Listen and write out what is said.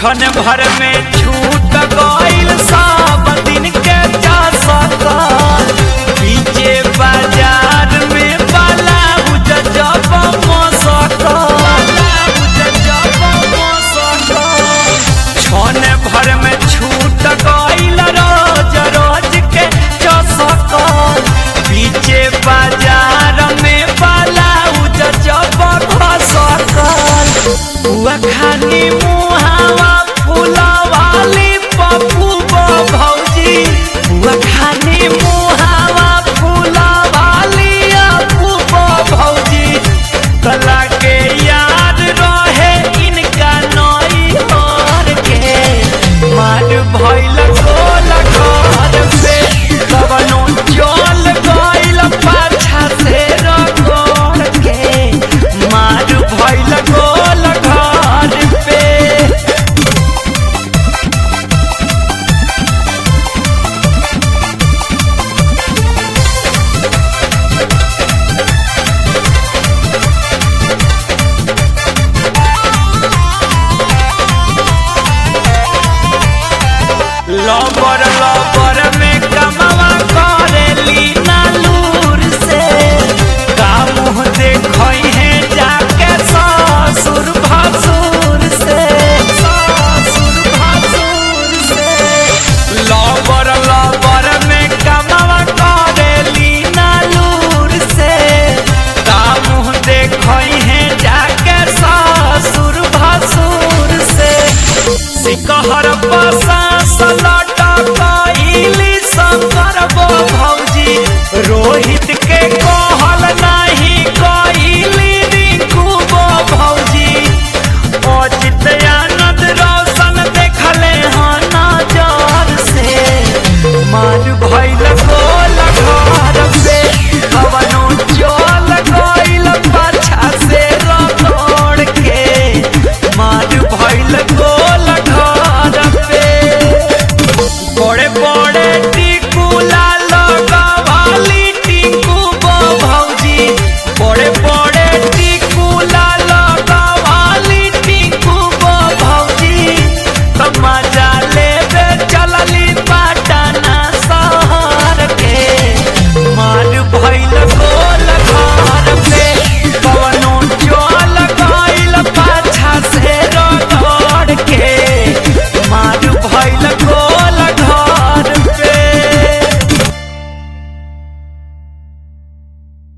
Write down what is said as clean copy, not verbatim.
क्षण भर में छूट गइल सब दिन के चसका पीछे बाजार में ब्लाउज जब मसका क्षण भर में छूट गइल रोज रोज के चसका पीछे बाजार में ब्लाउज जब घसका बुआ खानी मुहावा फुलवाली पप्पू भौजी बुआ खानी मुहावा फुलवाली पप्पू भौजी कला के याद रहे इनका नई हार के मार भइल गोल घर पे कवनो चल गइल पाछा से रगड़ के मार भइल गोल घर पे लबर लबर में कमवा करेली नालूर से कामुह देखई है जाके ससुर भसुर से लबर लबर में कमवा करेली नालूर से कामुह देखई है जाके ससुर भसुर से सिकहर बसा सलाटा कइली शंकर भौजी रोहित के कहल नहीं कइली रिंकू भौजी अजित आनंद रोशन देखले हन नजर से मार भइल गोल घर पे कवनो चल गइल पाछा से रगड़ के मार भइल गोल घर पे बड़े बड़े टिकुला लगवाली टिकू भौजी बड़े बड़े टिकुला लगवाली टिकू भौजी मजा लेबे चलली पटना शहर के मार भइल